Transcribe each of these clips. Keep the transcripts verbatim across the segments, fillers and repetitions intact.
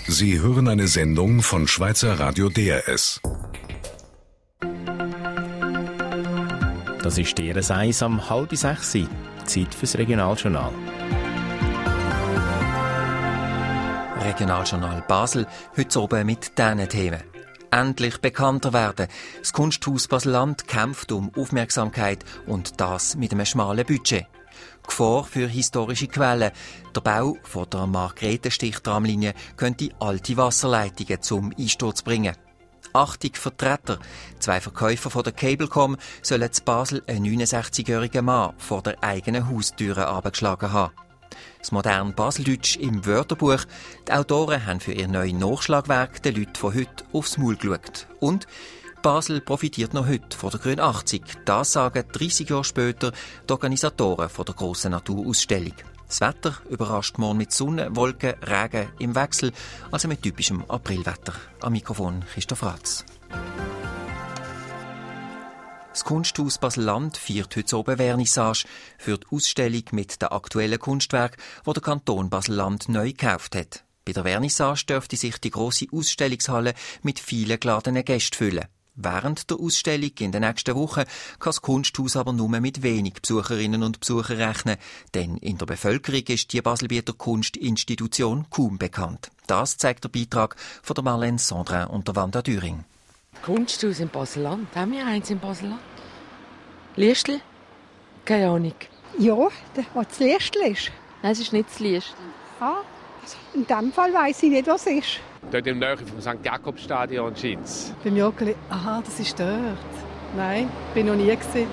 Sie hören eine Sendung von Schweizer Radio D R S. Das ist D R S eins am halb sechs. Zeit fürs Regionaljournal. Regionaljournal Basel, heute oben mit diesen Themen. Endlich bekannter werden. Das Kunsthaus Basel-Land kämpft um Aufmerksamkeit und das mit einem schmalen Budget. Gefahr für historische Quellen. Der Bau von der Margrethenstich-Tramlinie könnte alte Wasserleitungen zum Einsturz bringen. Achtung Vertreter. Zwei Verkäufer von der Cablecom sollen in Basel einen neunundsechzigjährigen Mann vor der eigenen Haustüre abgeschlagen haben. Das moderne Baseldeutsch im Wörterbuch. Die Autoren haben für ihr neues Nachschlagwerk den Leuten von heute aufs Maul geschaut. Und Basel profitiert noch heute von der Grün achtzig. Das sagen dreissig Jahre später die Organisatoren von der grossen Naturausstellung. Das Wetter überrascht morgen mit Sonne, Wolken, Regen im Wechsel, also mit typischem Aprilwetter. Am Mikrofon Christoph Ratz. Das Kunsthaus Basel-Land feiert heute oben Vernissage für die Ausstellung mit den aktuellen Kunstwerken, die der Kanton Basel-Land neu gekauft hat. Bei der Vernissage dürfte sich die grosse Ausstellungshalle mit vielen geladenen Gästen füllen. Während der Ausstellung in den nächsten Wochen kann das Kunsthaus aber nur mit wenig Besucherinnen und Besuchern rechnen, denn in der Bevölkerung ist die Baselbieter Kunstinstitution kaum bekannt. Das zeigt der Beitrag von der Marlene Sandrin und der Wanda Düring. Kunsthaus in Basel-Land. Haben wir eins in Basel-Land? Liestl? Keine Ahnung. Ja, was das Liestl ist. Nein, es ist nicht das Liestl. Ah, also in diesem Fall weiss ich nicht, was es ist. Dort im Nähe vom Sankt Jakobstadion scheint's. Beim Joggeli. Aha, das ist dort. Nein, bin noch nie gewesen.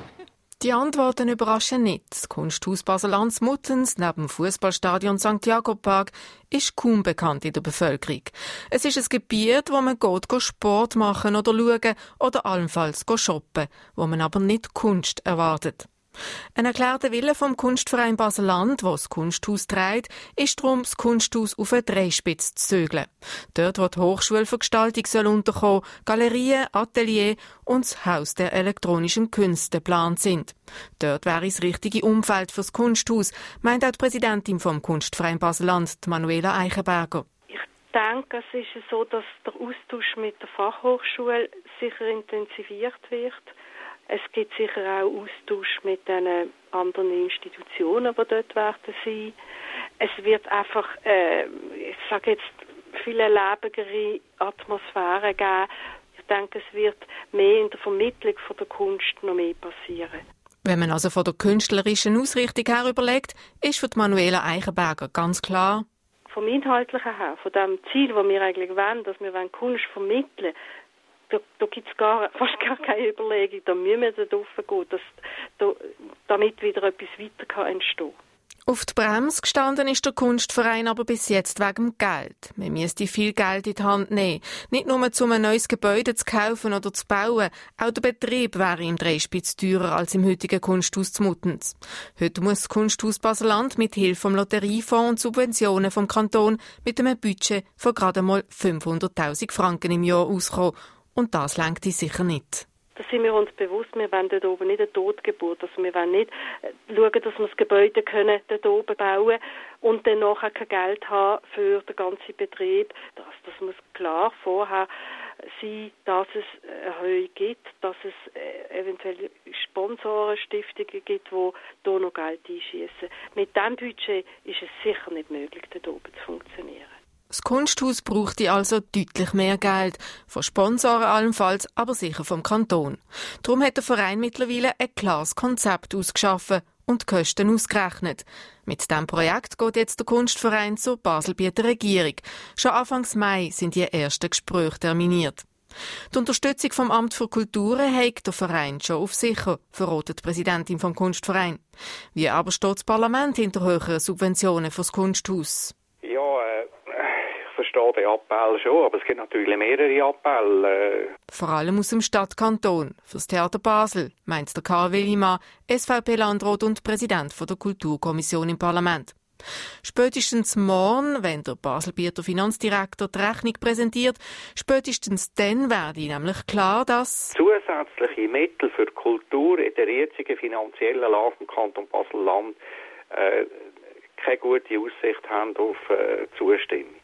Die Antworten überraschen nicht. Das Kunsthaus Basel-Land Muttens neben dem Fußballstadion Sankt Jakobpark ist kaum bekannt in der Bevölkerung. Es ist ein Gebiet, wo man geht, geht Sport machen oder schauen oder allenfalls geht shoppen, wo man aber nicht Kunst erwartet. Ein erklärter Wille vom Kunstverein Basel-Land, der das Kunsthaus trägt, ist darum, das Kunsthaus auf eine Dreispitze zu zügeln. Dort, wo die Hochschule für Gestaltung soll unterkommen, Galerien, Atelier und das Haus der elektronischen Künste geplant sind. Dort wäre das richtige Umfeld für das Kunsthaus, meint auch die Präsidentin vom Kunstverein Basel-Land, Manuela Eichenberger. Ich denke, es ist so, dass der Austausch mit der Fachhochschule sicher intensiviert wird. Es gibt sicher auch Austausch mit den anderen Institutionen, die dort werden sein. Es wird einfach, äh, ich sage jetzt, viele lebendere Atmosphäre geben. Ich denke, es wird mehr in der Vermittlung von der Kunst noch mehr passieren. Wenn man also von der künstlerischen Ausrichtung her überlegt, ist für die Manuela Eichenberger ganz klar: Vom Inhaltlichen her, von dem Ziel, das wir eigentlich wollen, dass wir Kunst vermitteln wollen, Da, da gibt es gar, fast gar keine Überlegung. Da müssen wir da drauf gehen, dass, da, damit wieder etwas weiter kann entstehen kann. Auf die Bremse gestanden ist der Kunstverein aber bis jetzt wegen dem Geld. Man müsste viel Geld in die Hand nehmen. Nicht nur, um ein neues Gebäude zu kaufen oder zu bauen. Auch der Betrieb wäre im Dreispitz teurer als im heutigen Kunsthaus zu Muttens. Heute muss das Kunsthaus Basel-Land mit Hilfe vom Lotteriefonds und Subventionen vom Kanton mit einem Budget von gerade mal fünfhunderttausend Franken im Jahr auskommen. Und das reicht sicher nicht. Da sind wir uns bewusst, wir wollen dort oben nicht eine Totgeburt. Also wir wollen nicht schauen, dass wir das Gebäude können dort oben bauen und dann nachher kein Geld haben für den ganzen Betrieb. Das, das muss klar vorher sein, dass es eine Erhöhung gibt, dass es eventuell Sponsoren, Stiftungen gibt, die hier noch Geld einschießen. Mit diesem Budget ist es sicher nicht möglich, dort oben zu funktionieren. Das Kunsthaus brauchte also deutlich mehr Geld, von Sponsoren allenfalls, aber sicher vom Kanton. Darum hat der Verein mittlerweile ein klares Konzept ausgeschaffen und die Kosten ausgerechnet. Mit diesem Projekt geht jetzt der Kunstverein zur Baselbieter Regierung. Schon Anfang Mai sind die ersten Gespräche terminiert. Die Unterstützung vom Amt für Kulturen hat der Verein schon auf sicher, verratet die Präsidentin vom Kunstverein. Wie aber steht das Parlament hinter höheren Subventionen für das Kunsthaus? Ja, äh Ich verstehe den Appell schon, aber es gibt natürlich mehrere Appelle. Vor allem aus dem Stadtkanton. Fürs Theater Basel, meint der Karl Willimann, S V P-Landrat und Präsident der Kulturkommission im Parlament. Spätestens morgen, wenn der Baselbieter Finanzdirektor die Rechnung präsentiert, spätestens dann werde nämlich klar, dass zusätzliche Mittel für die Kultur in der jetzigen finanziellen Lage im Kanton Basel-Land äh, keine gute Aussicht haben auf äh, Zustimmung.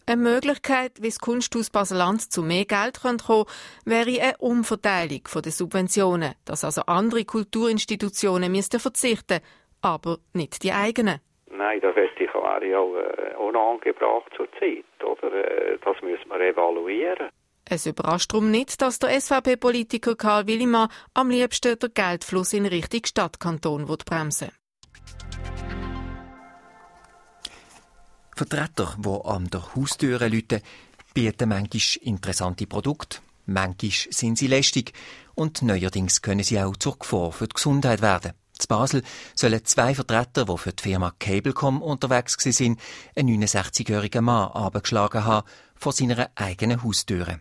Eine Möglichkeit, wie das Kunsthaus Basel-Land zu mehr Geld kommen könnte, wäre eine Umverteilung der Subventionen, dass also andere Kulturinstitutionen müssten verzichten, aber nicht die eigenen. Nein, das wäre ja auch unangebracht zur Zeit. Oder? Das müssen wir evaluieren. Es überrascht darum nicht, dass der S V P-Politiker Karl Willimann am liebsten den Geldfluss in Richtung Stadtkanton bremsen will. Vertreter, die an der Haustür läuten, bieten manchmal interessante Produkte, manchmal sind sie lästig und neuerdings können sie auch zur Gefahr für die Gesundheit werden. In Basel sollen zwei Vertreter, die für die Firma Cablecom unterwegs waren, einen neunundsechzigjährigen Mann abgeschlagen haben vor seiner eigenen Haustür.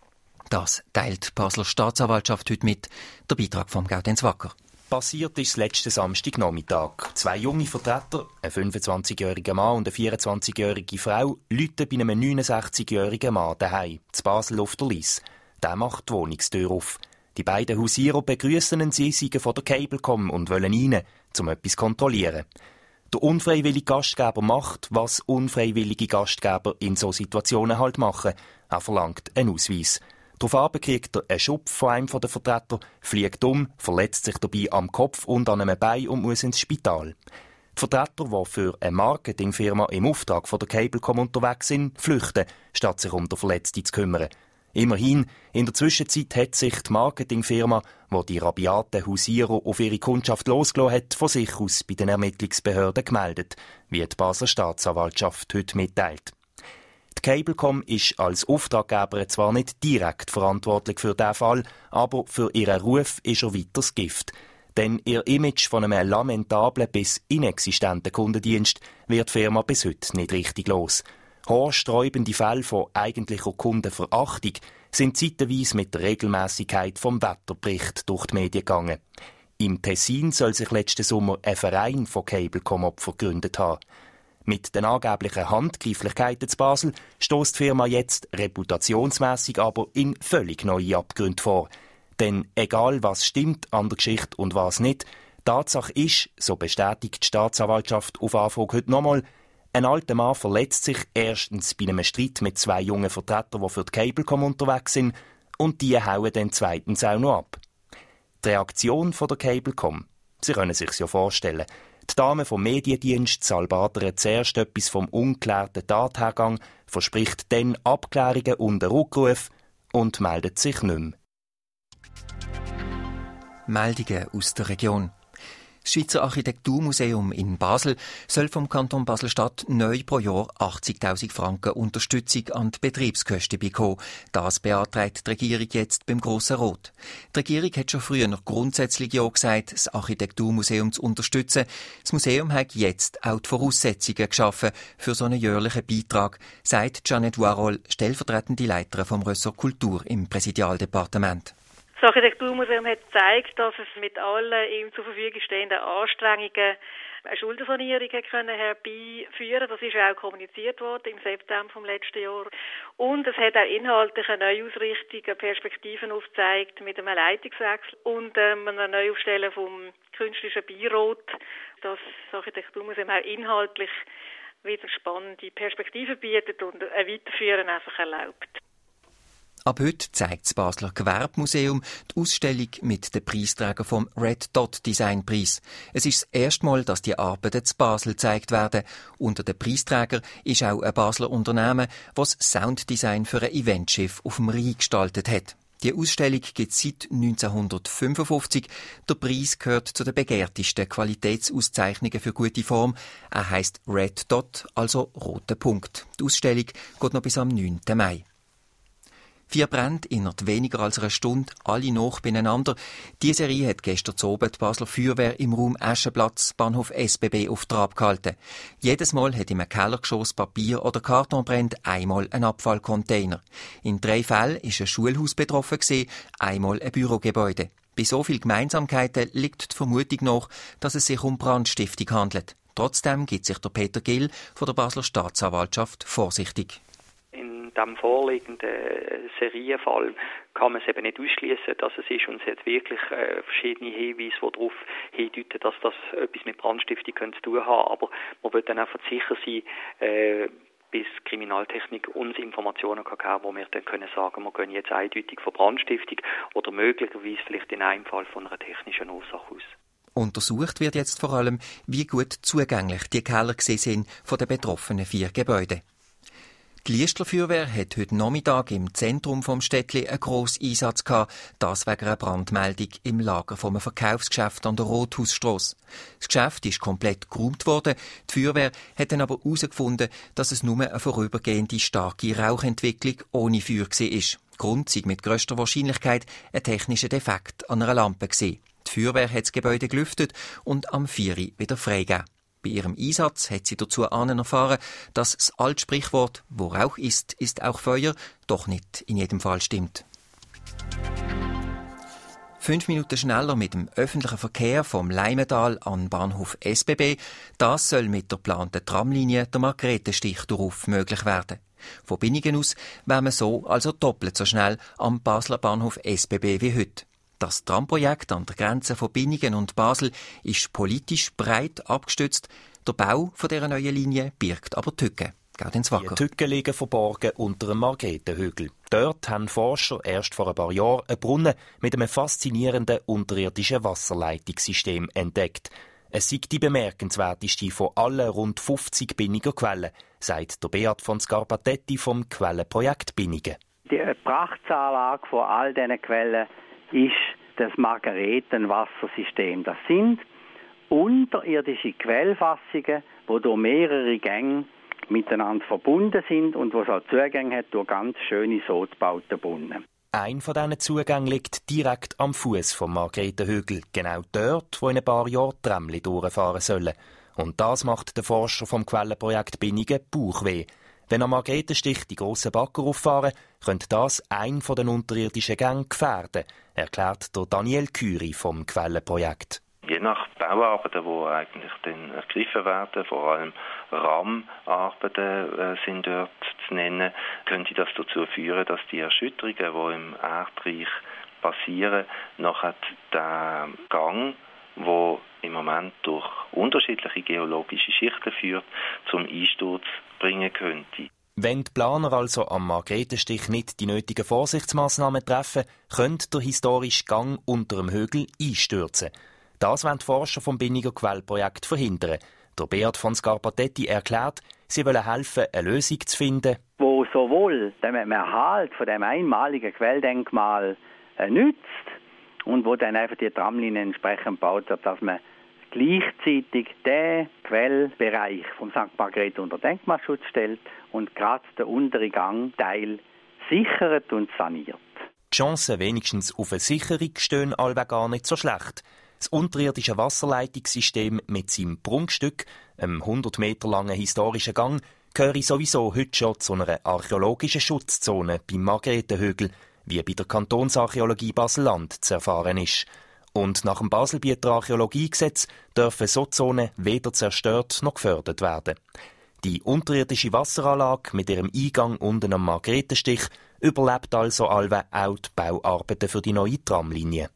Das teilt die Basler Staatsanwaltschaft heute mit. Der Beitrag von Gaudenz Wacker. Passiert ist letzten Samstagnachmittag. Zwei junge Vertreter, ein fünfundzwanzigjähriger Mann und eine vierundzwanzigjährige Frau, läuten bei einem neunundsechzigjährigen Mann daheim, zu Basel auf der Lies. Der macht die Wohnungstür auf. Die beiden Hausierer begrüßen ihn, sie seien von der Cablecom und wollen rein, um etwas zu kontrollieren. Der unfreiwillige Gastgeber macht, was unfreiwillige Gastgeber in so Situationen halt machen. Er verlangt einen Ausweis. Daraufhin kriegt er einen Schubs von einem der Vertreter, fliegt um, verletzt sich dabei am Kopf und an einem Bein und muss ins Spital. Die Vertreter, die für eine Marketingfirma im Auftrag von der Cablecom unterwegs sind, flüchten, statt sich um den Verletzten zu kümmern. Immerhin, in der Zwischenzeit hat sich die Marketingfirma, die die rabiaten Hausierer auf ihre Kundschaft losgelassen hat, von sich aus bei den Ermittlungsbehörden gemeldet, wie die Basler Staatsanwaltschaft heute mitteilt. Die Cablecom ist als Auftraggeber zwar nicht direkt verantwortlich für diesen Fall, aber für ihren Ruf ist er weiter das Gift. Denn ihr Image von einem lamentablen bis inexistenten Kundendienst wird die Firma bis heute nicht richtig los. Haarsträubende Fälle von eigentlicher Kundenverachtung sind zeitweise mit der Regelmässigkeit vom Wetterbericht durch die Medien gegangen. Im Tessin soll sich letzten Sommer ein Verein von Cablecom-Opfern gegründet haben. Mit den angeblichen Handgreiflichkeiten zu Basel stößt die Firma jetzt reputationsmässig aber in völlig neue Abgründe vor. Denn egal was stimmt an der Geschichte und was nicht, Tatsache ist, so bestätigt die Staatsanwaltschaft auf Anfrage heute nochmal, ein alter Mann verletzt sich erstens bei einem Streit mit zwei jungen Vertretern, die für die Cablecom unterwegs sind, und die hauen dann zweitens auch noch ab. Die Reaktion von der Cablecom, Sie können sich's ja vorstellen. Die Dame vom Mediendienst salbadert zuerst etwas vom ungeklärten Tathergang, verspricht dann Abklärungen und einen Rückruf und meldet sich nicht mehr. Meldungen aus der Region. Das Schweizer Architekturmuseum in Basel soll vom Kanton Basel-Stadt neu pro Jahr achtzigtausend Franken Unterstützung an die Betriebskosten bekommen. Das beantragt die Regierung jetzt beim Grossen Rot. Die Regierung hat schon früher noch grundsätzlich ja gesagt, das Architekturmuseum zu unterstützen. Das Museum hat jetzt auch die Voraussetzungen geschaffen für so einen jährlichen Beitrag, sagt Jeanette Warhol, stellvertretende Leiterin vom Ressort Kultur im Präsidialdepartement. Das Architekturmuseum hat gezeigt, dass es mit allen ihm zur Verfügung stehenden Anstrengungen eine Schuldensanierung herbeiführen. Das ist auch kommuniziert worden im September vom letzten Jahr. Und es hat auch inhaltlich eine Neuausrichtung, eine Perspektiven aufgezeigt mit einem Leitungswechsel und ähm, einer Neuaufstellung vom künstlichen Beirat, dass das Architekturmuseum auch inhaltlich wieder spannende Perspektiven bietet und ein Weiterführen einfach erlaubt. Ab heute zeigt das Basler Gewerbemuseum die Ausstellung mit den Preisträgern vom Red Dot Design Preis. Es ist das erste Mal, dass die Arbeiten zu Basel gezeigt werden. Unter den Preisträgern ist auch ein Basler Unternehmen, das Sounddesign für ein Eventschiff auf dem Rhein gestaltet hat. Die Ausstellung gibt es seit neunzehnhundertfünfundfünfzig. Der Preis gehört zu den begehrtesten Qualitätsauszeichnungen für gute Form. Er heisst Red Dot, also roter Punkt. Die Ausstellung geht noch bis am neunten Mai. Vier Brände innerhalb weniger als einer Stunde, alle noch beieinander. Diese Serie hat gestern Abend die Basler Feuerwehr im Raum Aschenplatz, Bahnhof S B B, auf Trab gehalten. Jedes Mal hat im Kellergeschoss Papier oder Karton brennt, einmal ein Abfallcontainer. In drei Fällen ist ein Schulhaus betroffen gewesen, einmal ein Bürogebäude. Bei so vielen Gemeinsamkeiten liegt die Vermutung nach, dass es sich um Brandstiftung handelt. Trotzdem gibt sich der Peter Gill von der Basler Staatsanwaltschaft vorsichtig. In diesem vorliegenden Serienfall kann man es eben nicht ausschließen, dass es ist. Und es hat wirklich äh, verschiedene Hinweise, die darauf hindeuten, dass das etwas mit Brandstiftung zu tun haben. Aber man will dann einfach sicher sein, äh, bis die Kriminaltechnik uns Informationen gegeben, wo wir dann können sagen, wir gehen jetzt eindeutig von Brandstiftung oder möglicherweise vielleicht in einem Fall von einer technischen Ursache aus. Untersucht wird jetzt vor allem, wie gut zugänglich die Keller sind von den betroffenen vier Gebäuden. Die Liestler Feuerwehr hat heute Nachmittag im Zentrum vom Städtli einen grossen Einsatz gehabt, das wegen einer Brandmeldung im Lager vom Verkaufsgeschäft an der Rothausstrasse. Das Geschäft ist komplett geräumt worden. Die Feuerwehr hat dann aber herausgefunden, dass es nur eine vorübergehende starke Rauchentwicklung ohne Feuer war. Grund sei mit grösster Wahrscheinlichkeit ein technischer Defekt an einer Lampe gewesen. Die Feuerwehr hat das Gebäude gelüftet und am vier Uhr wieder freigegeben. Bei ihrem Einsatz hat sie dazu erfahren, dass das alte Sprichwort «Wo Rauch ist, ist auch Feuer» doch nicht in jedem Fall stimmt. Fünf Minuten schneller mit dem öffentlichen Verkehr vom Leimental an Bahnhof S B B. Das soll mit der geplanten Tramlinie der Margretenstich darauf möglich werden. Von Binnigen aus wäre man so also doppelt so schnell am Basler Bahnhof S B B wie heute. Das Tramprojekt an der Grenze von Binnigen und Basel ist politisch breit abgestützt. Der Bau von dieser neuen Linie birgt aber Tücken. Die Tücken liegen verborgen unter einem Margretenhügel. Dort haben Forscher erst vor ein paar Jahren einen Brunnen mit einem faszinierenden unterirdischen Wasserleitungssystem entdeckt. Es sei die bemerkenswerteste von allen rund fünfzig Binniger Quellen, sagt der Beat von Scarpatetti vom Quellenprojekt Binnigen. Die Prachtsanlage von all diesen Quellen ist das Margaretenwassersystem. Das sind unterirdische Quellfassungen, die durch mehrere Gänge miteinander verbunden sind und wo es auch Zugänge hat durch ganz schöne so gebaute Brunnen. Ein von diesen Zugängen liegt direkt am Fuß vom Margretenhügel, genau dort, wo in ein paar Jahren die Tramli durchfahren sollen. Und das macht der Forscher vom Quellenprojekt Binnigen Bauchweh. Wenn am Margretenstich die grossen Bagger auffahren, könnte das einen von den unterirdischen Gängen gefährden, erklärt der Daniel Curie vom Quellenprojekt. Je nach Bauarbeiten, die eigentlich dann ergriffen werden, vor allem Rahmenarbeiten äh, sind dort zu nennen, könnte das dazu führen, dass die Erschütterungen, die im Erdreich passieren, nachher den Gang, wo im Moment durch unterschiedliche geologische Schichten führt, zum Einsturz bringen könnte. Wenn die Planer also am Margretenstich nicht die nötigen Vorsichtsmaßnahmen treffen, könnte der historische Gang unter dem Hügel einstürzen. Das wollen die Forscher vom Binniger Quellprojekt verhindern. Der Beat von Scarpatetti erklärt, sie wollen helfen, eine Lösung zu finden, wo sowohl dem Erhalt von dem einmaligen Quelldenkmal äh, nützt und wo dann einfach die Tramlinie entsprechend baut wird, dass man gleichzeitig den Quellbereich vom Sankt Margrethe unter Denkmalschutz stellt und gerade den unteren Gangteil sichert und saniert. Die Chancen wenigstens auf eine Sicherung stehen allweg gar nicht so schlecht. Das unterirdische Wasserleitungssystem mit seinem Prunkstück, einem hundert Meter langen historischen Gang, gehöre sowieso heute schon zu einer archäologischen Schutzzone beim Margretenhügel, wie bei der Kantonsarchäologie Basel-Land zu erfahren ist. Und nach dem Baselbieter Archäologiegesetz dürfen so Zonen weder zerstört noch gefördert werden. Die unterirdische Wasseranlage mit ihrem Eingang unten am Margretenstich überlebt also allwe auch die Bauarbeiten für die neue Tramlinie.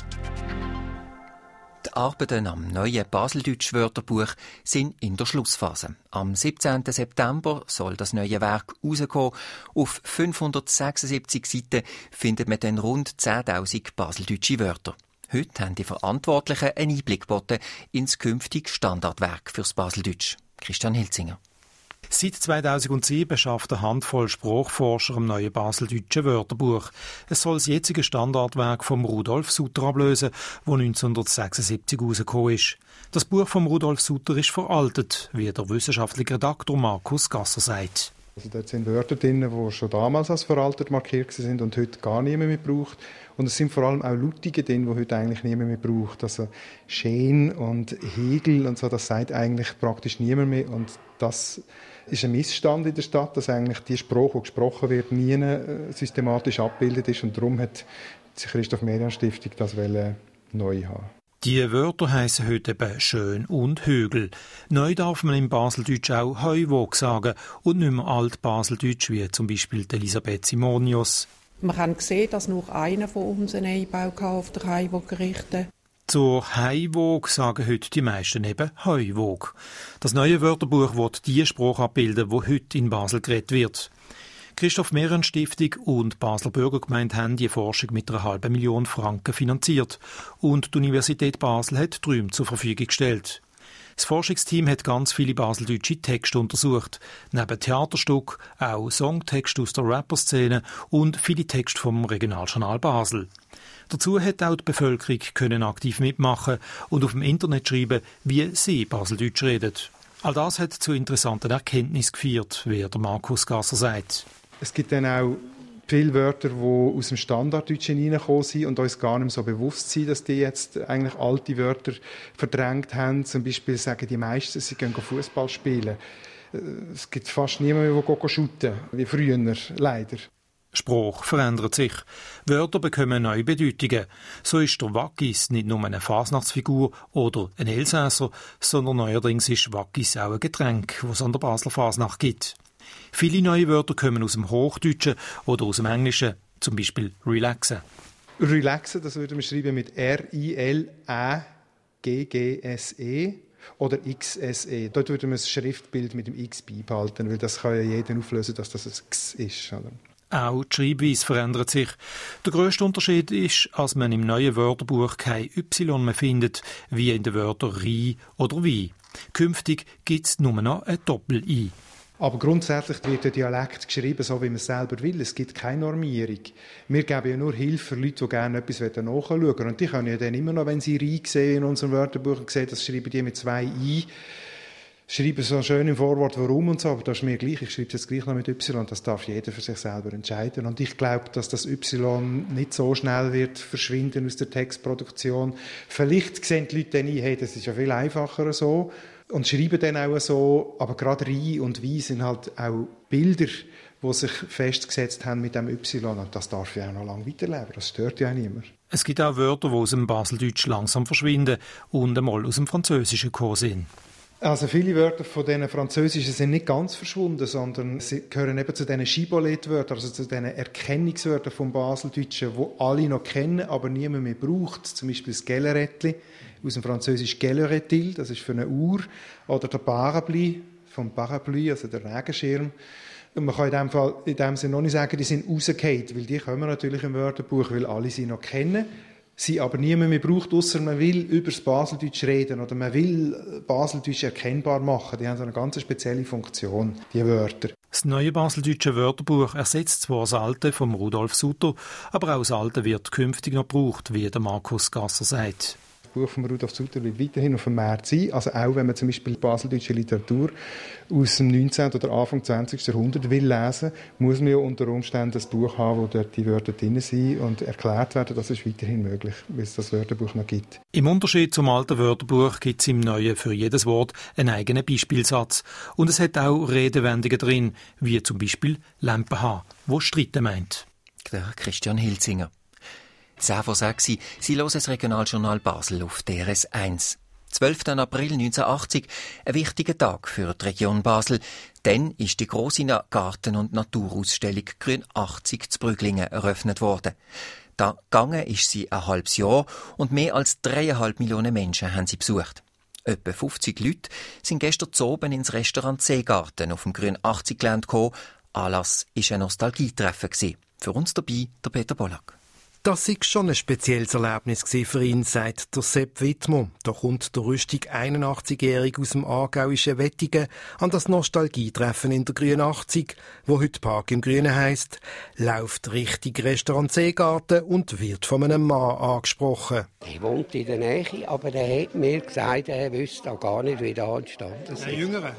Die Arbeiten am neuen Baseldeutsch-Wörterbuch sind in der Schlussphase. Am siebzehnten September soll das neue Werk rauskommen. Auf fünfhundertsechsundsiebzig Seiten findet man dann rund zehntausend baseldeutsche Wörter. Heute haben die Verantwortlichen einen Einblick geboten ins künftige Standardwerk fürs Baseldeutsch. Christian Hilzinger. Seit zweitausendsieben schafft eine Handvoll Sprachforscher am neuen baseldeutschen Wörterbuch. Es soll das jetzige Standardwerk von Rudolf Sutter ablösen, das neunzehnhundertsechsundsiebzig herausgekommen ist. Das Buch von Rudolf Sutter ist veraltet, wie der wissenschaftliche Redaktor Markus Gasser sagt. Also dort sind Wörter drin, die schon damals als veraltet markiert sind und heute gar niemand mehr braucht. Und es sind vor allem auch Lautungen drin, die heute eigentlich niemand mehr braucht. Also Schön und Hegel und so, das sagt eigentlich praktisch niemand mehr. Und das ist ein Missstand in der Stadt, dass eigentlich die Sprache, die gesprochen wird, nie systematisch abgebildet ist. Und darum hat die Christoph-Merian-Stiftung das neu haben. Die Wörter heissen heute eben Schön und Hügel. Neu darf man im Baseldeutsch auch Heuwog sagen und nicht mehr Alt-Baseldeutsch, wie zum Beispiel Elisabeth Simonius. Man kann sehen, dass nur einer von uns einen Einbau auf der Heuwog gerichtet. Zur Heuwoog sagen heute die meisten eben Heuwoog. Das neue Wörterbuch wird die Sprache abbilden, die heute in Basel geredet wird. Christoph Mehren Stiftung und Basler Bürgergemeinde haben die Forschung mit einer halben Million Franken finanziert und die Universität Basel hat die Räume zur Verfügung gestellt. Das Forschungsteam hat ganz viele baseldeutsche Texte untersucht, neben Theaterstücken auch Songtexte aus der Rapperszene und viele Texte vom Regionaljournal Basel. Dazu hat auch die Bevölkerung können aktiv mitmachen und auf dem Internet schreiben, wie sie Baseldeutsch redet. All das hat zu interessanten Erkenntnissen geführt, wie der Markus Gasser sagt. Es gibt dann auch viele Wörter, die aus dem Standarddeutschen hineingekommen sind und uns gar nicht so bewusst sind, dass die jetzt eigentlich alte Wörter verdrängt haben. Zum Beispiel sagen die meisten, sie gehen Fußball spielen. Es gibt fast niemanden, der shooten wie früher, leider. Sprache verändert sich. Wörter bekommen neue Bedeutungen. So ist der Waggis nicht nur eine Fasnachtsfigur oder ein Elsässer, sondern neuerdings ist Waggis auch ein Getränk, das es an der Basler Fasnacht gibt. Viele neue Wörter kommen aus dem Hochdeutschen oder aus dem Englischen, zum Beispiel relaxen. Relaxen, das würde man schreiben mit R I L E G G S E oder X S E. Dort würde man das Schriftbild mit dem X beibehalten, weil das kann ja jeder auflösen, dass das ein X ist. Oder? Auch die Schreibweise verändert sich. Der grösste Unterschied ist, dass man im neuen Wörterbuch kein Y mehr findet, wie in den Wörtern «ri» oder «wie». Künftig gibt es nur noch ein Doppel-I. Aber grundsätzlich wird der Dialekt geschrieben, so wie man es selber will. Es gibt keine Normierung. Wir geben ja nur Hilfe für Leute, die gerne etwas nachschauen wollen. Und die können ja dann immer noch, wenn sie «ri» sehen in unserem Wörterbuch und sehen, das schreiben die mit zwei «i», schreiben so schön im Vorwort «warum» und so, aber das ist mir gleich, ich schreibe es jetzt gleich noch mit Y, das darf jeder für sich selber entscheiden. Und ich glaube, dass das Y nicht so schnell wird verschwinden aus der Textproduktion. Vielleicht sehen die Leute dann ein, hey, das ist ja viel einfacher so und schreiben dann auch so, aber gerade «ri» und «wie» sind halt auch Bilder, die sich festgesetzt haben mit dem Y und das darf ja auch noch lange weiterleben, das stört ja auch niemand. Es gibt auch Wörter, die aus dem Baseldeutsch langsam verschwinden und einmal aus dem Französischen gekommen sind. Also viele Wörter von diesen Französischen sind nicht ganz verschwunden, sondern sie gehören eben zu diesen Schibboleth-Wörtern, also zu diesen Erkennungswörtern vom Baseldeutschen, die alle noch kennen, aber niemand mehr braucht. Zum Beispiel das Gellerättli, aus dem Französisch Gellerätil, das ist für eine Uhr, oder der Parapluie, vom Parapluie, also der Regenschirm. Und man kann in dem Fall, in dem Sinne noch nicht sagen, die sind rausgefallen, weil die kommen natürlich im Wörterbuch, weil alle sie noch kennen. Sie aber niemand mehr braucht, ausser man will über das Baseldeutsch reden oder man will Baseldeutsch erkennbar machen. Die haben so eine ganz spezielle Funktion, die Wörter. Das neue baseldeutsche Wörterbuch ersetzt zwar das alte vom Rudolf Sutter, aber auch das alte wird künftig noch gebraucht, wie der Markus Gasser sagt. Das Buch von Rudolf Sutter wird weiterhin auf dem Markt sein. Also auch wenn man zum Beispiel baseldeutsche Literatur aus dem neunzehnten oder Anfang zwanzigsten Jahrhundert will lesen, muss man ja unter Umständen das Buch haben, wo dort die Wörter drin sind und erklärt werden. Das ist weiterhin möglich, weil es das Wörterbuch noch gibt. Im Unterschied zum alten Wörterbuch gibt es im neuen für jedes Wort einen eigenen Beispielsatz. Und es hat auch Redewendungen drin, wie zum Beispiel «Lampe haben», wo streiten meint. Der Christian Hilzinger. zehn vor sechs, Sie hören das Regionaljournal Basel auf D R S eins. zwölften April neunzehnhundertachtzig, ein wichtiger Tag für die Region Basel. Dann ist die grosse Garten- und Naturausstellung Grün achtzig zu Brüglingen eröffnet worden. Da gegangen ist sie ein halbes Jahr und mehr als dreieinhalb Millionen Menschen haben sie besucht. Etwa fünfzig Leute sind gestern zu oben ins Restaurant Seegarten auf dem Grün achtzig Gelände gekommen. Anlass war ein Nostalgietreffen. Für uns dabei der Peter Bollack. Das war schon ein spezielles Erlebnis für ihn, sagt der Sepp Wittmer. Da kommt der rüstig einundachtzigjährige aus dem aargauischen Wettingen an das Nostalgietreffen in der Grün achtzig, wo heute Park im Grünen heisst, läuft richtig Restaurant Seegarten und wird von einem Mann angesprochen. Er wohnt in der Nähe, aber er hat mir gesagt, er wüsste auch gar nicht, wie der entstanden ist. Ein Jüngerer?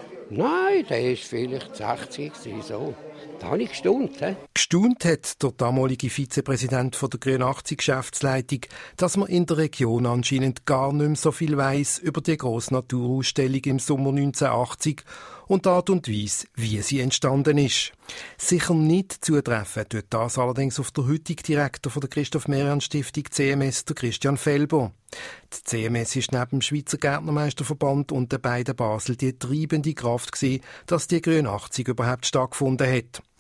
Nein, der ist vielleicht sechzig, so. Da habe ich gestaunt. He? Gestaunt hat der damalige Vizepräsident von der Grün achtzig Geschäftsleitung, dass man in der Region anscheinend gar nicht mehr so viel weiss über die grosse Naturausstellung im Sommer neunzehnhundertachtzig und die Art und Weise, wie sie entstanden ist. Sicher nicht zutreffen tut das allerdings auf der heutige Direktor von der Christoph Mehren Stiftung C M S, der Christian Felber. Die C M S ist neben dem Schweizer Gärtnermeisterverband und den beiden Basel die treibende Kraft gewesen, dass die Grün achtzig überhaupt stattgefunden hat.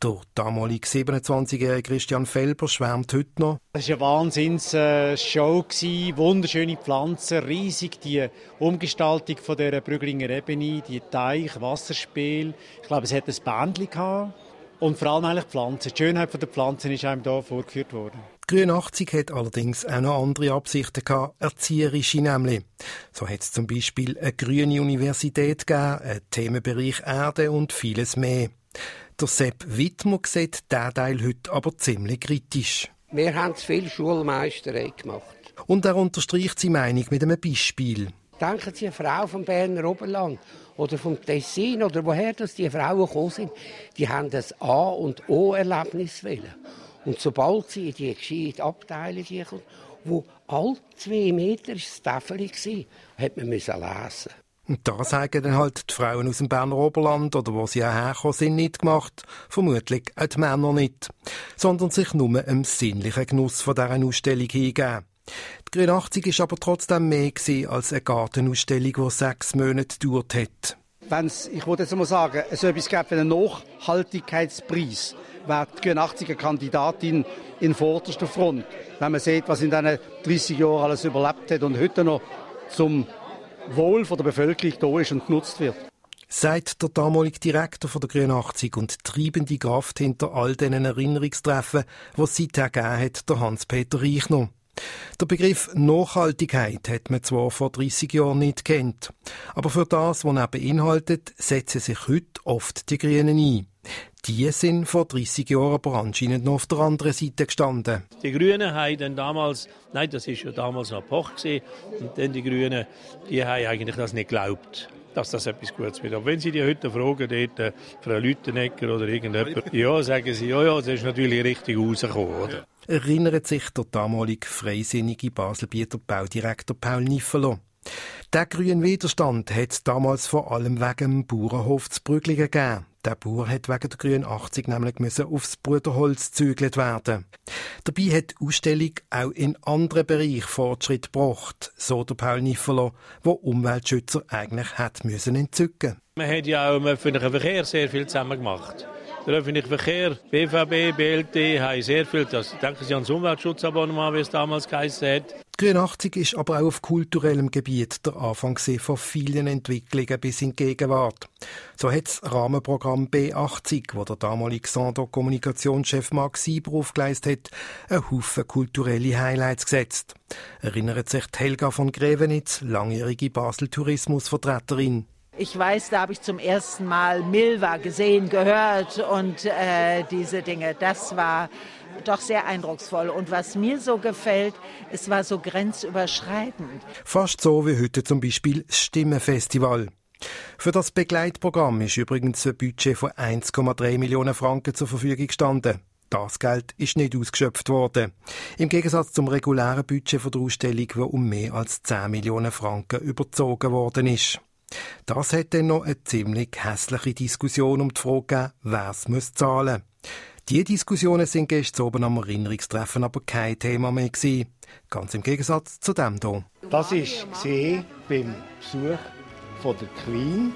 Der damalige siebenundzwanzigjährige Christian Felber schwärmt heute noch. Es war eine Wahnsinns-Show, wunderschöne Pflanzen, riesig die Umgestaltung von dieser Brüglinger Ebene, die Teich, Wasserspiel. Ich glaube, es hat ein Bändchen gehabt. Und vor allem eigentlich die Pflanzen. Die Schönheit der Pflanzen ist einem hier vorgeführt worden. Die Grünachtzig hat allerdings auch noch andere Absichten gehabt, erzieherische nämlich. So hat es zum Beispiel eine grüne Universität gegeben, einen Themenbereich Erde und vieles mehr. Der Sepp Wittmer sieht diesen Teil heute aber ziemlich kritisch. Wir haben zu viel Schulmeisterei gemacht. Und er unterstreicht seine Meinung mit einem Beispiel. Denken Sie, eine Frau vom Berner Oberland oder vom Tessin oder woher das die Frauen gekommen sind, die haben das A- und O-Erlebnis wollen. Und sobald sie in die gescheite Abteilung kommen, wo alle zwei Meter das Tafel war, hat man lesen. Und das haben dann halt die Frauen aus dem Berner Oberland oder wo sie auch hergekommen sind, nicht gemacht. Vermutlich auch die Männer nicht. Sondern sich nur einem sinnlichen Genuss von dieser Ausstellung hingeben. Die Grünachtzig war aber trotzdem mehr als eine Gartenausstellung, die sechs Monate gedauert hat. Wenn's, ich wollte jetzt mal sagen, es so etwas gäbe wie einen Nachhaltigkeitspreis, wäre die Grünachziger Kandidatin in vorderster Front. Wenn man sieht, was in diesen dreissig Jahren alles überlebt hat und heute noch zum Wohl der Bevölkerung da ist und genutzt wird. Sagt der damalige Direktor der Grünachtzig und treibende Kraft hinter all diesen Erinnerungstreffen, die es seither gegeben hat, der Hans-Peter Reichner. Der Begriff Nachhaltigkeit hat man zwar vor dreissig Jahren nicht gekannt, aber für das, was er beinhaltet, setzen sich heute oft die Grünen ein. Die sind vor dreissig Jahren aber anscheinend noch auf der anderen Seite gestanden. Die Grünen haben dann damals, nein, das war ja damals noch Poch gewesen, und dann die Grünen, die haben eigentlich das nicht geglaubt, dass das etwas Gutes wird. Aber wenn Sie die heute fragen, dort, Frau Lüttenegger oder irgendjemand, ja, sagen sie, ja, ja, das ist natürlich richtig rausgekommen, oder? Erinnert sich der damalige freisinnige Baselbieter Baudirektor Paul Niffeler. Der grüne Widerstand hat es damals vor allem wegen dem Bauernhof zu Brüglingen gegeben. Der Bauer hat wegen der Grünachtzig nämlich müssen aufs Bruderholz gezügelt werden. Dabei hat die Ausstellung auch in anderen Bereichen Fortschritt gebracht, so der Paul Niffeler, wo Umweltschützer eigentlich hat müssen entzücken. Man hat ja auch im öffentlichen Verkehr sehr viel zusammen gemacht. Der öffentliche Verkehr, B V B, B L T, haben sehr viel, das, denken Sie an das Umweltschutzabonnement, wie es damals geheißen hat. Die Grünachtzig ist aber auch auf kulturellem Gebiet der Anfang von vielen Entwicklungen bis in die Gegenwart. So hat das Rahmenprogramm B achtzig, wo der damalige Xandor-Kommunikationschef Marc Sieber aufgeleistet hat, einen Haufen kulturelle Highlights gesetzt. Erinnert sich Helga von Grevenitz, langjährige Basel-Tourismusvertreterin. Ich weiß, da habe ich zum ersten Mal Milva gesehen, gehört und äh, diese Dinge. Das war doch sehr eindrucksvoll. Und was mir so gefällt, es war so grenzüberschreitend. Fast so wie heute zum Beispiel das Stimmenfestival. Für das Begleitprogramm ist übrigens ein Budget von eins Komma drei Millionen Franken zur Verfügung gestanden. Das Geld ist nicht ausgeschöpft worden. Im Gegensatz zum regulären Budget von der Ausstellung, das um mehr als zehn Millionen Franken überzogen worden ist. Das hat dann noch eine ziemlich hässliche Diskussion um die Frage gegeben, wer es zahlen muss. Diese Diskussionen sind gestern oben am Erinnerungstreffen aber kein Thema mehr gewesen. Ganz im Gegensatz zu dem hier. Das war beim Besuch von der Queen.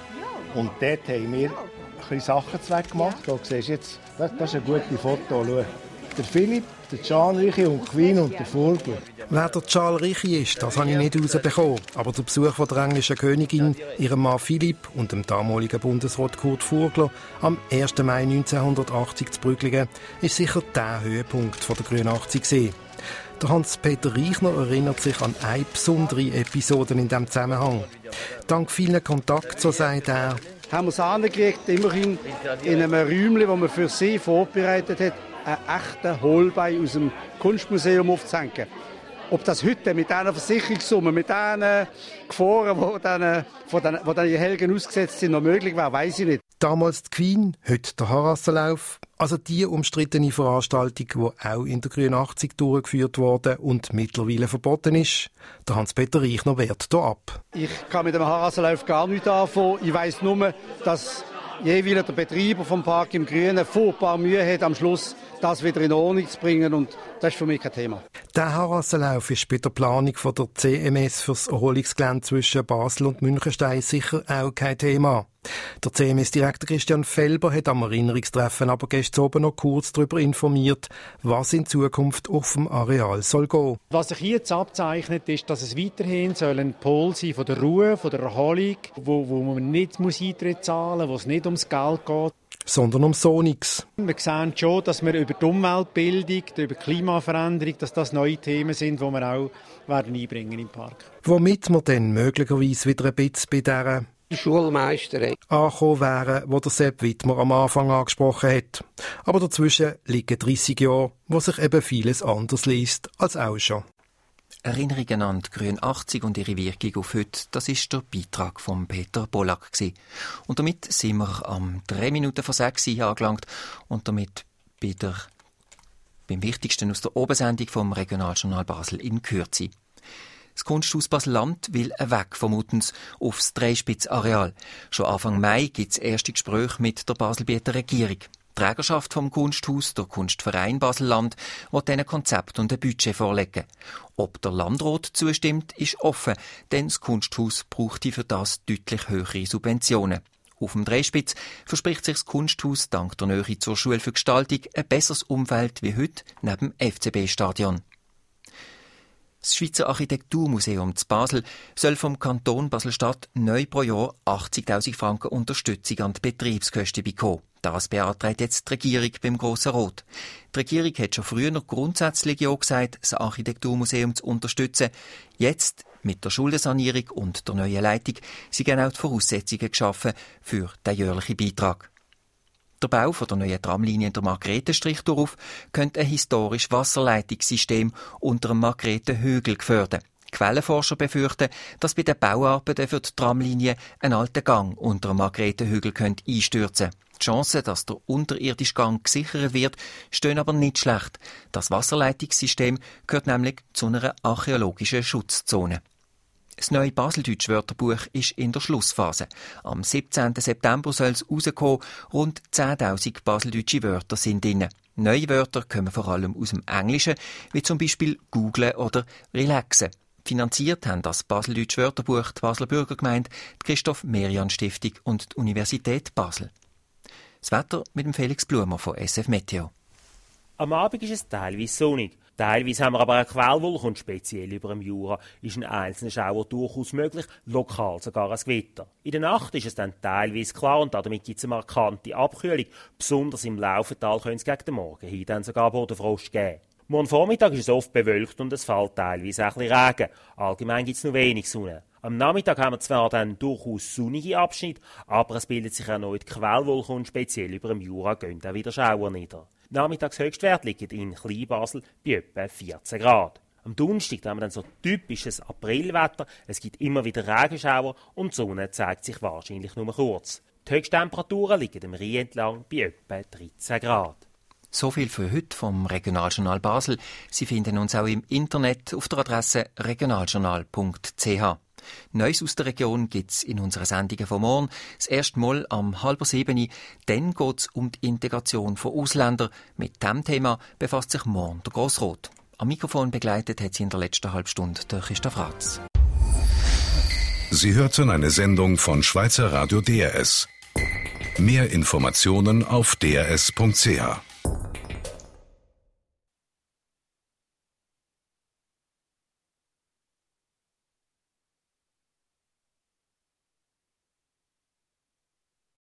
Und dort haben wir ein bisschen Sachen gemacht. Da siehst du jetzt, das ist ein gutes Foto. Schau. Der Philipp, der Can Ricci und die Queen und der Vogel. Wer der Charles Ricci ist, das habe ich nicht herausbekommen. Aber der Besuch von der englischen Königin, ihrem Mann Philipp und dem damaligen Bundesrat Kurt Vogler am ersten Mai neunzehnhundertachtzig zu Brüglingen ist sicher der Höhepunkt von der Grünachtzig gewesen. Der Hans-Peter Reichner erinnert sich an eine besondere Episode in diesem Zusammenhang. Dank vielen Kontakten, so sagt er, haben wir es angekriegt, immerhin in einem Räumchen, das man für sie vorbereitet hat, einen echten Hohlbein aus dem Kunstmuseum aufzuhängen. Ob das heute mit diesen Versicherungssumme, mit diesen Gefahren, die dann, die dann die Helgen ausgesetzt sind, noch möglich wäre, weiss ich nicht. Damals die Queen, heute der Harassenlauf. Also die umstrittene Veranstaltung, die auch in der Grünachtzig durchgeführt wurde und mittlerweile verboten ist. Der Hans-Peter Reichner wehrt hier ab. Ich kann mit dem Harassenlauf gar nichts anfangen. Ich weiss nur, dass jeweils der Betreiber vom Park im Grünen furchtbar Mühe hat, am Schluss das wieder in Ordnung zu bringen. Und das ist für mich kein Thema. Der Harassenlauf ist bei der Planung von der C M S für das Erholungsgelände zwischen Basel und Münchenstein sicher auch kein Thema. Der C M S-Direktor Christian Felber hat am Erinnerungstreffen aber gestern oben noch kurz darüber informiert, was in Zukunft auf dem Areal soll gehen. Was sich jetzt abzeichnet, ist, dass es weiterhin soll ein Pol sein von der Ruhe, von der Erholung, wo, wo man nicht muss Eintritt zahlen muss, wo es nicht ums Geld geht. Sondern um so nichts. Wir sehen schon, dass wir über die Umweltbildung, über die Klimaveränderung, dass das neue Themen sind, die wir auch werden einbringen im Park. Womit wir dann möglicherweise wieder ein bisschen bei dieser Schulmeisterei angekommen wären, wo der Sepp Wittmer am Anfang angesprochen hat. Aber dazwischen liegen dreissig Jahre, wo sich eben vieles anders liest als auch schon. Erinnerungen an die Grün achtzig und ihre Wirkung auf heute, das ist der Beitrag von Peter Bollack gewesen. Und damit sind wir am drei Minuten vor sechs angelangt und damit bei der, beim Wichtigsten aus der Obersendung vom Regionaljournal Basel in Kürze. Das Kunsthaus Basel-Land will weg vom Muttens aufs Dreispitz-Areal. Schon Anfang Mai gibt es erste Gespräche mit der Baselbieter Regierung. Die Trägerschaft vom Kunsthaus, der Kunstverein Basel-Land, will diesen Konzept und ein Budget vorlegen. Ob der Landrat zustimmt, ist offen, denn das Kunsthaus brauchte für das deutlich höhere Subventionen. Auf dem Dreispitz verspricht sich das Kunsthaus dank der Nähe zur Schule für Gestaltung ein besseres Umfeld wie heute neben dem F C B-Stadion. Das Schweizer Architekturmuseum zu Basel soll vom Kanton Basel-Stadt neu pro Jahr achtzigtausend Franken Unterstützung an die Betriebskosten bekommen. Das beantragt jetzt die Regierung beim Grossen Rat. Die Regierung hat schon früher noch grundsätzlich ja gesagt, das Architekturmuseum zu unterstützen. Jetzt, mit der Schuldensanierung und der neuen Leitung, sind genau die Voraussetzungen geschaffen für den jährlichen Beitrag. Der Bau von der neuen Tramlinie in der Margretenstrichdorf könnte ein historisches Wasserleitungssystem unter dem Margretenhügel gefördert. Quellenforscher befürchten, dass bei den Bauarbeiten für die Tramlinie ein alter Gang unter dem Margretenhügel einstürzen könnte. Die Chancen, dass der unterirdische Gang gesichert wird, stehen aber nicht schlecht. Das Wasserleitungssystem gehört nämlich zu einer archäologischen Schutzzone. Das neue Baseldeutsche Wörterbuch ist in der Schlussphase. Am siebzehnten September soll es rauskommen. Rund zehntausend baseldeutsche Wörter sind drin. Neue Wörter kommen vor allem aus dem Englischen, wie zum Beispiel googlen oder relaxen. Finanziert haben das Baseldeutsche Wörterbuch die Basler Bürgergemeinde, die Christoph-Merian-Stiftung und die Universität Basel. Das Wetter mit dem Felix Blumer von S F Meteo. Am Abend ist es teilweise sonnig. Teilweise haben wir aber eine Quellwolke und speziell über dem Jura ist ein einzelner Schauer durchaus möglich, lokal sogar ein Gewitter. In der Nacht ist es dann teilweise klar und damit gibt es eine markante Abkühlung. Besonders im Laufental könnte es gegen den Morgen hin dann sogar Bodenfrost geben. Morgen Vormittag ist es oft bewölkt und es fällt teilweise auch ein bisschen Regen. Allgemein gibt es nur wenig Sonne. Am Nachmittag haben wir zwar dann durchaus sonnige Abschnitte, aber es bildet sich erneut Quellwolke und speziell über dem Jura gehen dann wieder Schauer nieder. Nachmittagshöchstwert liegt in Kleinbasel bei etwa vierzehn Grad. Am Donnerstag haben wir dann so typisches Aprilwetter. Es gibt immer wieder Regenschauer und die Sonne zeigt sich wahrscheinlich nur kurz. Die Höchsttemperaturen liegen im Rhein entlang bei etwa dreizehn Grad. So viel für heute vom Regionaljournal Basel. Sie finden uns auch im Internet auf der Adresse regionaljournal punkt c h. Neues aus der Region gibt's in unseren Sendungen von morgen. Das erste Mal am halber sieben. Dann geht's um die Integration von Ausländern. Mit diesem Thema befasst sich morgen der Grossrat. Am Mikrofon begleitet hat sie in der letzten halben Stunde der Christoph Ratz. Sie hörten eine Sendung von Schweizer Radio D R S. Mehr Informationen auf d r s punkt c h.